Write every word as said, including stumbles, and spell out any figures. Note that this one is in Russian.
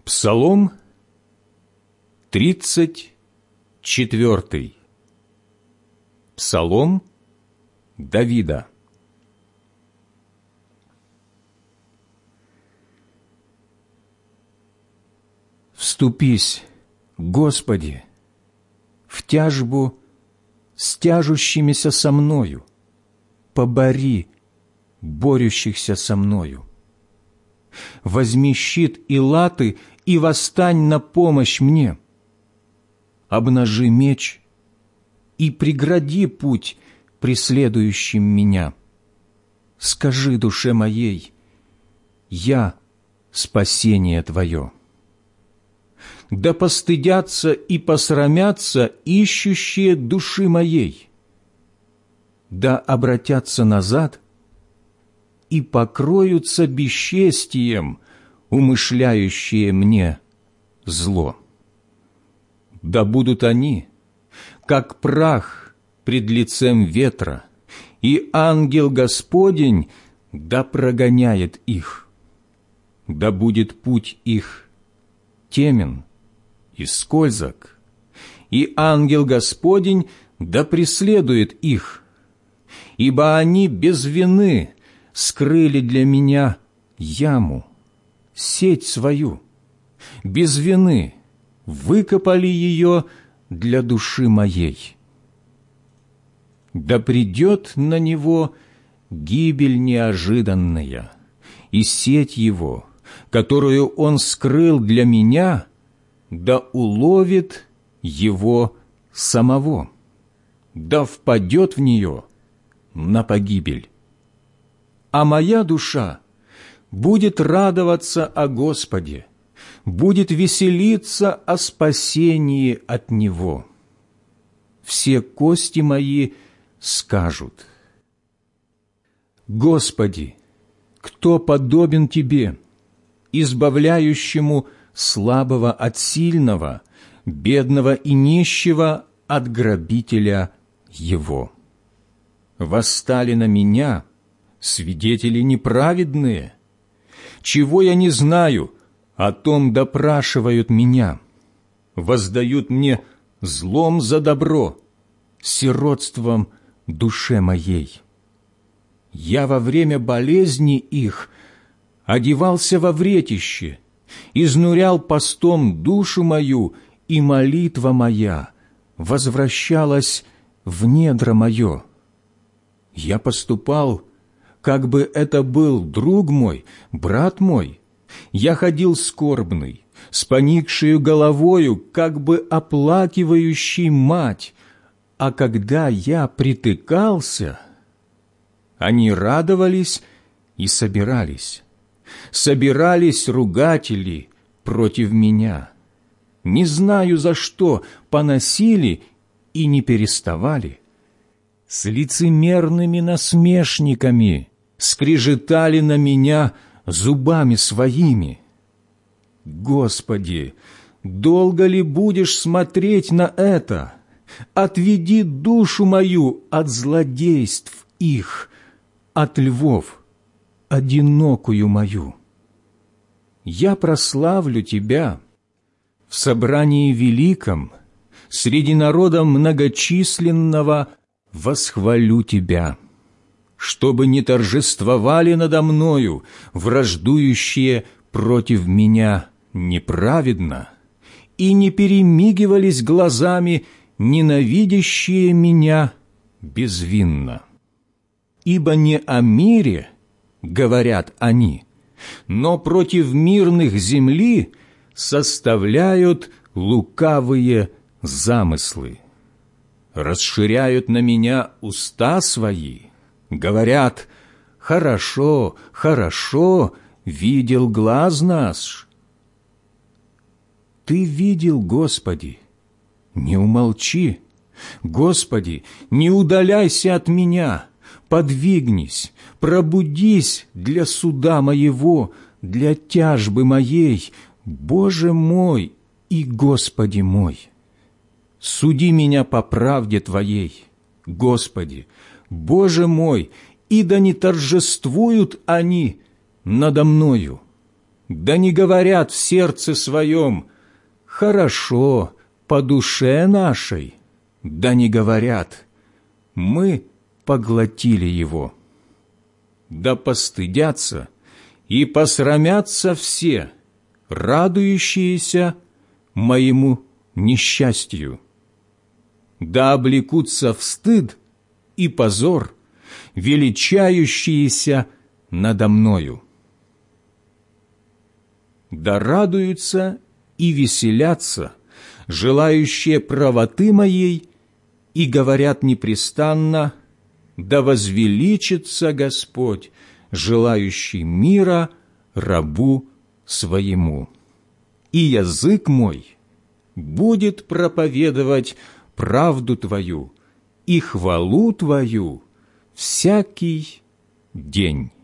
Псалом тридцать четвертый. Псалом Давида. Вступись, Господи, в тяжбу с тяжущимися со мною, побори борющихся со мною. Возьми щит и латы и восстань на помощь мне. Обнажи меч и прегради путь преследующим меня. Скажи душе моей: я спасение Твое. Да постыдятся и посрамятся ищущие души моей. Да обратятся назад и покроются бесчестием умышляющие мне зло. Да будут они, как прах пред лицем ветра, и ангел Господень да прогоняет их. Да будет путь их темен и скользок, и ангел Господень да преследует их, ибо они без вины скрыли для меня яму, сеть свою, без вины выкопали ее для души моей. Да придет на него гибель неожиданная, и сеть его, которую он скрыл для меня, да уловит его самого, да впадет в нее на погибель. А моя душа будет радоваться о Господе, будет веселиться о спасении от Него. Все кости мои скажут: Господи, кто подобен Тебе, избавляющему слабого от сильного, бедного и нищего от грабителя его? Восстали на меня свидетели неправедные. Чего я не знаю, о том допрашивают меня. Воздают мне злом за добро, сиротством душе моей. Я во время болезни их одевался во вретище, изнурял постом душу мою, и молитва моя возвращалась в недра мое. Я поступал, как бы это был друг мой, брат мой. Я ходил скорбный, с поникшею головою, как бы оплакивающий мать. А когда я притыкался, они радовались и собирались. Собирались ругатели против меня. Не знаю, за что поносили и не переставали. С лицемерными насмешниками скрежетали на меня зубами своими. Господи, долго ли будешь смотреть на это? Отведи душу мою от злодейств их, от львов, одинокую мою. Я прославлю Тебя в собрании великом, среди народа многочисленного восхвалю Тебя, чтобы не торжествовали надо мною враждующие против меня неправедно и не перемигивались глазами ненавидящие меня безвинно. Ибо не о мире говорят они, но против мирных земли составляют лукавые замыслы. Расширяют на меня уста свои, говорят: «Хорошо, хорошо, видел глаз наш». Ты видел, Господи, не умолчи. Господи, не удаляйся от меня, подвигнись, пробудись для суда моего, для тяжбы моей, Боже мой и Господи мой. Суди меня по правде Твоей, Господи, Боже мой, и да не торжествуют они надо мною. да не говорят в сердце своем: хорошо по душе нашей, да не говорят: мы поглотили его. Да постыдятся и посрамятся все, радующиеся моему несчастью. Да облекутся в стыд и позор, величающиеся надо мною. Да радуются и веселятся, желающие правоты моей, и говорят непрестанно: да возвеличится Господь, желающий мира рабу своему. И язык мой будет проповедовать правду Твою и хвалу Твою всякий день».